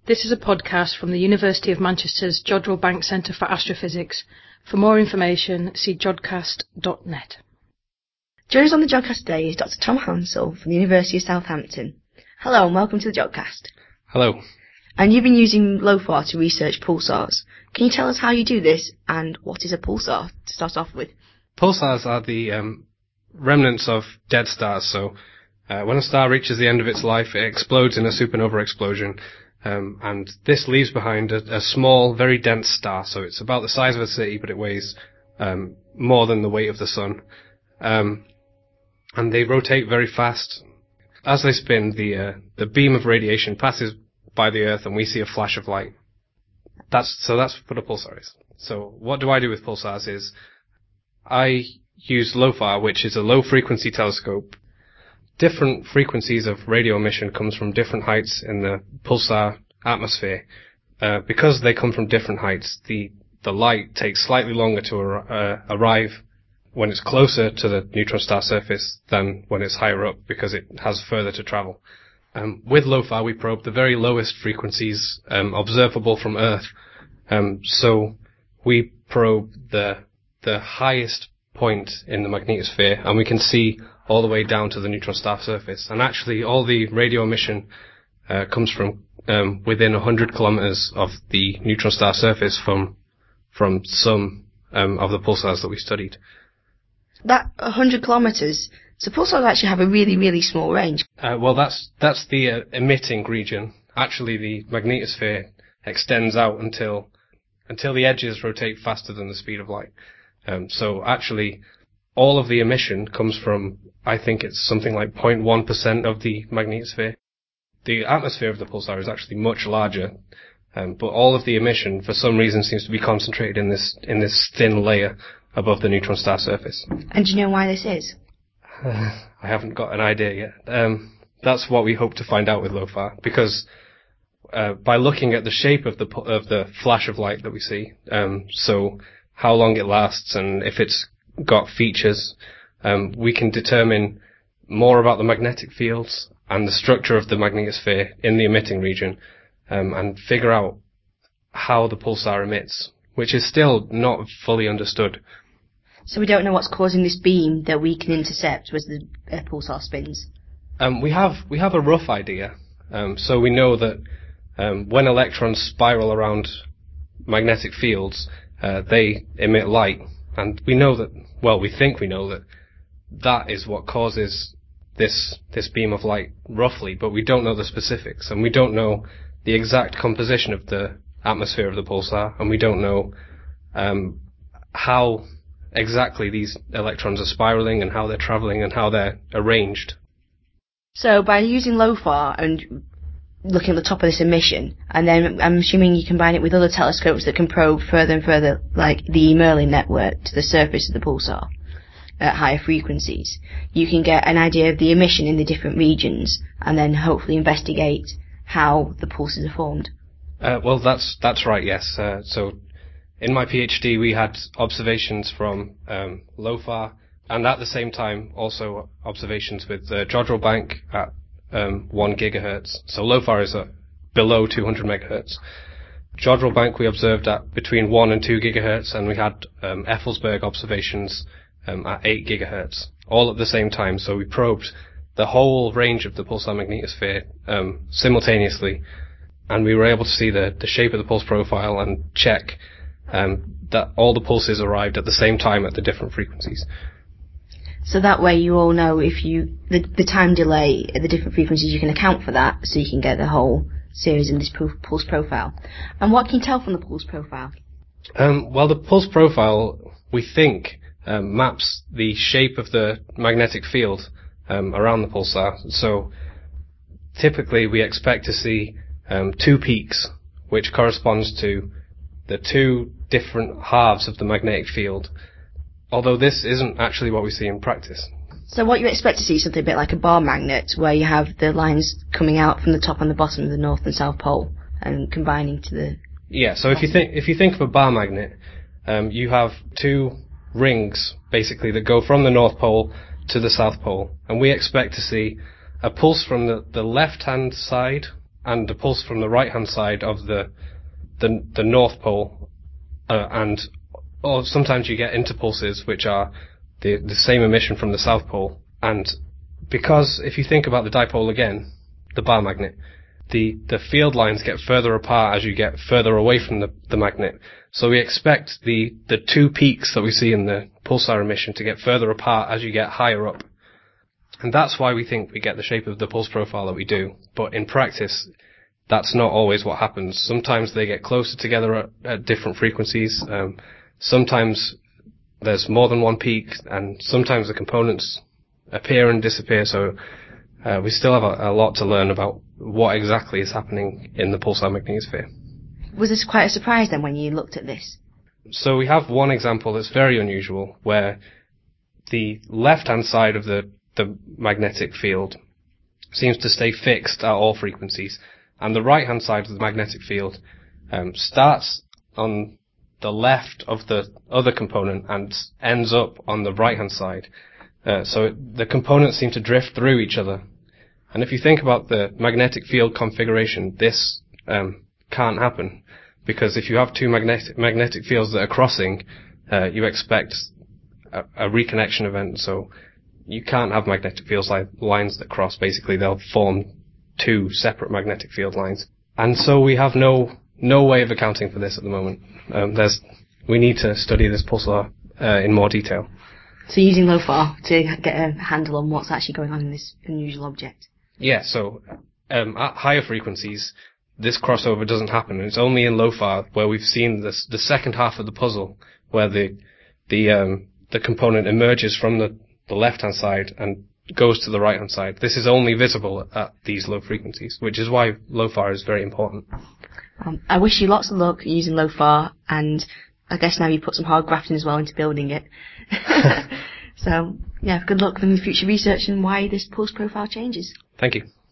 This is a podcast from the University of Manchester's Jodrell Bank Centre for Astrophysics. For more information, see jodcast.net. Joining us on the Jodcast today is Dr. Tom Hansel from the University of Southampton. Hello and welcome to the Jodcast. Hello. And you've been using LOFAR to research pulsars. Can you tell us how you do this and what is a pulsar to start off with? Pulsars are the remnants of dead stars. So when a star reaches the end of its life, it explodes in a supernova explosion. And this leaves behind a small, very dense star. So it's about the size of a city, but it weighs more than the weight of the sun. And they rotate very fast. As they spin, the beam of radiation passes by the Earth, and we see a flash of light. That's what a pulsar is. So what do I do with pulsars is I use LOFAR, which is a low-frequency telescope. Different frequencies of radio emission comes from different heights in the pulsar atmosphere. Because they come from different heights, the light takes slightly longer to arrive when it's closer to the neutron star surface than when it's higher up, because it has further to travel. With LOFAR, we probe the very lowest frequencies observable from Earth. So we probe the highest point in the magnetosphere, and we can see all the way down to the neutron star surface. And actually, all the radio emission comes from within 100 kilometers of the neutron star surface from some of the pulsars that we studied. That 100 kilometers, so pulsars actually have a really, really small range. Well, that's the emitting region. Actually, the magnetosphere extends out until the edges rotate faster than the speed of light. So actually, all of the emission comes from, I think it's something like 0.1% of the magnetosphere. The atmosphere of the pulsar is actually much larger, but all of the emission, for some reason, seems to be concentrated in this thin layer above the neutron star surface. And do you know why this is? I haven't got an idea yet. That's what we hope to find out with LOFAR, because by looking at the shape of the flash of light that we see, so how long it lasts and if it's got features, we can determine more about the magnetic fields and the structure of the magnetosphere in the emitting region, and figure out how the pulsar emits, which is still not fully understood. So we don't know what's causing this beam that we can intercept as the pulsar spins? We have a rough idea. So we know that when electrons spiral around magnetic fields, they emit light. And we know that, well, we think we know that is what causes this beam of light roughly, but we don't know the specifics, and we don't know the exact composition of the atmosphere of the pulsar, and we don't know how exactly these electrons are spiraling and how they're traveling and how they're arranged. So by using LOFAR and looking at the top of this emission, and then I'm assuming you combine it with other telescopes that can probe further and further, like the Merlin network, to the surface of the pulsar at higher frequencies, you can get an idea of the emission in the different regions and then hopefully investigate how the pulses are formed. Well, that's right, yes. So in my PhD, we had observations from LOFAR, and at the same time also observations with Jodrell Bank at 1 gigahertz. So LOFAR is below 200 megahertz. Jodrell Bank we observed at between 1 and 2 gigahertz, and we had Effelsberg observations at 8 gigahertz, all at the same time. So we probed the whole range of the pulsar magnetosphere simultaneously, and we were able to see the shape of the pulse profile and check that all the pulses arrived at the same time at the different frequencies. So that way you all know if the time delay at the different frequencies, you can account for that, so you can get the whole series in this pulse profile. And what can you tell from the pulse profile? Well, the pulse profile, we think, maps the shape of the magnetic field around the pulsar. So typically we expect to see two peaks, which corresponds to the two different halves of the magnetic field, although this isn't actually what we see in practice. So what you expect to see is something a bit like a bar magnet, where you have the lines coming out from the top and the bottom of the North and South Pole and combining to the... Yeah, so if you think of a bar magnet, you have two rings, basically, that go from the North Pole to the South Pole, and we expect to see a pulse from the left-hand side and the pulse from the right-hand side of the North Pole, or sometimes you get interpulses, which are the same emission from the South Pole. And because if you think about the dipole again, the bar magnet, the field lines get further apart as you get further away from the magnet. So we expect the two peaks that we see in the pulsar emission to get further apart as you get higher up. And that's why we think we get the shape of the pulse profile that we do. But in practice, that's not always what happens. Sometimes they get closer together at different frequencies. Sometimes there's more than one peak, and sometimes the components appear and disappear. So we still have a lot to learn about what exactly is happening in the pulsar magnetosphere. Was this quite a surprise then when you looked at this? So we have one example that's very unusual, where the left-hand side of the magnetic field seems to stay fixed at all frequencies, and the right-hand side of the magnetic field starts on the left of the other component and ends up on the right-hand side. So the components seem to drift through each other. And if you think about the magnetic field configuration, this can't happen, because if you have two magnetic fields that are crossing, you expect a reconnection event. So you can't have magnetic field lines that cross. Basically, they'll form two separate magnetic field lines. And so we have no way of accounting for this at the moment. We need to study this pulsar in more detail. So using LOFAR to get a handle on what's actually going on in this unusual object. Yeah, so at higher frequencies, this crossover doesn't happen. It's only in LOFAR where we've seen the second half of the puzzle, where the component emerges from the left-hand side and goes to the right-hand side. This is only visible at these low frequencies, which is why LOFAR is very important. I wish you lots of luck using LOFAR, and I guess now you put some hard grafting as well into building it. So, yeah, good luck in the future research and why this pulse profile changes. Thank you.